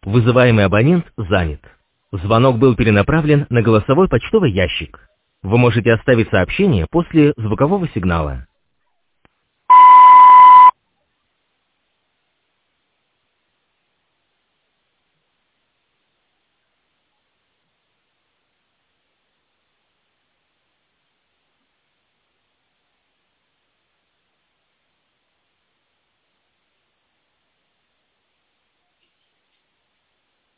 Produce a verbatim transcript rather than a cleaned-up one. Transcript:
Вызываемый абонент занят. Звонок был перенаправлен на голосовой почтовый ящик. Вы можете оставить сообщение после звукового сигнала.